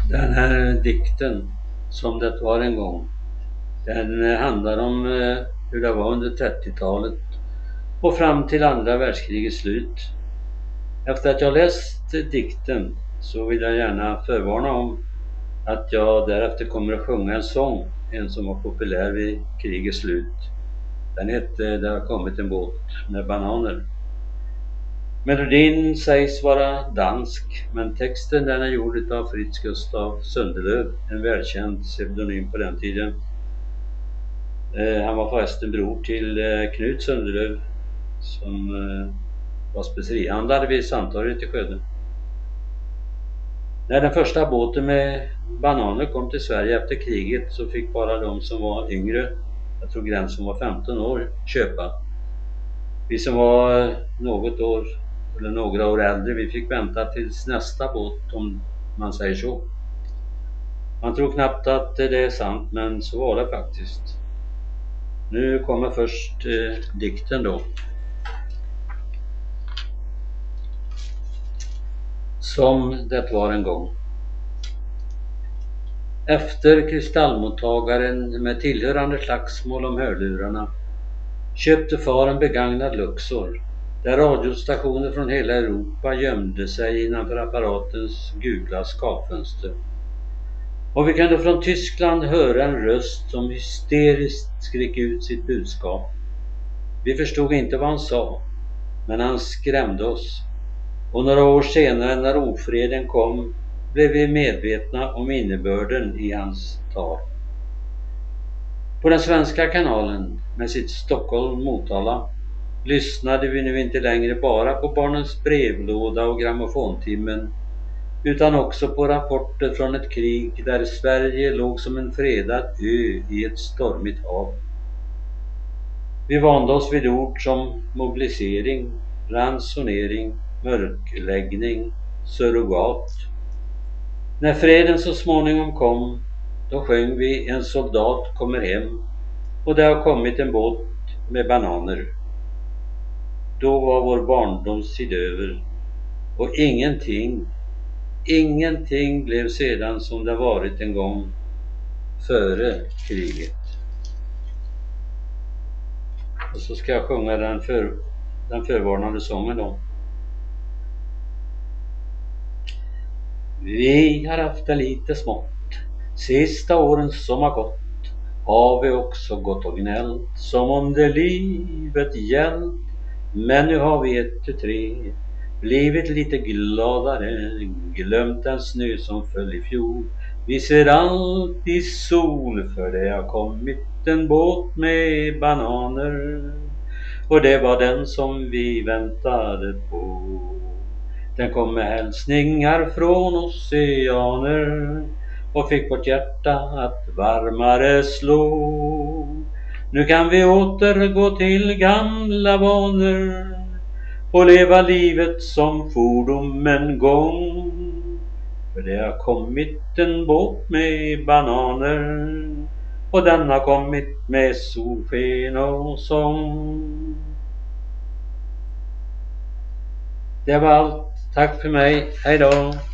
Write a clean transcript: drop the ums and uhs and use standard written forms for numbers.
Den här dikten, Som det var en gång, den handlar om hur det var under 30-talet och fram till andra världskrigets slut. Efter att jag läst dikten så vill jag gärna förvarna om att jag därefter kommer att sjunga en sång, en som var populär vid krigets slut. Den hette Det har kommit en båt med bananer. Melodin sägs vara dansk, men texten den är gjord av Fritz Gustav Sundelöv, en välkänd pseudonym på den tiden. Han var förresten bror till Knut Sundelöv som var specerihandlare vid Sandtorget i Skövde. När den första båten med bananer kom till Sverige efter kriget så fick bara de som var yngre, jag tror gränsen var 15 år, köpa. Vi som var något år eller några år äldre, vi fick vänta tills nästa båt, om man säger så. Man tror knappt att det är sant, men så var det faktiskt. Nu kommer först dikten då. Som det var en gång. Efter kristallmottagaren med tillhörande slagsmål om hörlurarna köpte far en begagnad Luxor, där radiostationer från hela Europa gömde sig innanför apparatens gula skapfönster. Och vi kunde från Tyskland höra en röst som hysteriskt skrek ut sitt budskap. Vi förstod inte vad han sa, men han skrämde oss. Och några år senare när ofreden kom blev vi medvetna om innebörden i hans tal. På den svenska kanalen med sitt Stockholm-Motala lyssnade vi nu inte längre bara på barnens brevlåda och grammofontimmen, utan också på rapporter från ett krig där Sverige låg som en fredad ö i ett stormigt hav. Vi vande oss vid ord som mobilisering, ransonering, mörkläggning, surrogat. När freden så småningom kom, då sjöng vi En soldat kommer hem och det har kommit en båt med bananer. Då var vår barndomstid över och ingenting blev sedan som det varit en gång före kriget. Och så ska jag sjunga den förvarnande sången då. Vi har haft det lite smått, sista åren som har gått, har vi också gått och gnällt, som om det livet gällt. Men nu har vi 1, 2, 3 blivit lite gladare, glömt den snö som föll i fjol. Vi ser allt i sol för det har kommit en båt med bananer, och det var den som vi väntade på. Den kom med hälsningar från oceaner och fick vårt hjärta att varmare slå. Nu kan vi återgå till gamla vanor och leva livet som fordom en gång. För det har kommit en båt med bananer och den har kommit med solsken och sång. Det var allt. Tack för mig. Hej då.